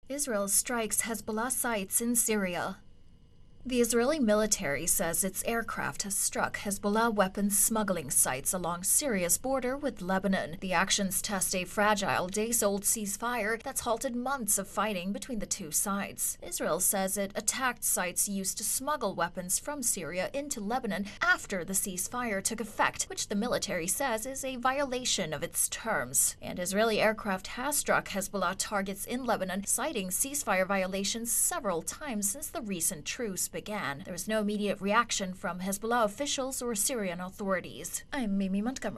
Israel strikes Hezbollah sites in Syria. The Israeli military says its aircraft has struck Hezbollah weapons smuggling sites along Syria's border with Lebanon. The actions test a fragile, days-old ceasefire that's halted months of fighting between the two sides. Israel says it attacked sites used to smuggle weapons from Syria into Lebanon after the ceasefire took effect, which the military says is a violation of its terms. And Israeli aircraft has struck Hezbollah targets in Lebanon, citing ceasefire violations several times since the recent truce began. There was no immediate reaction from Hezbollah officials or Syrian authorities. I'm Mimi Montgomery.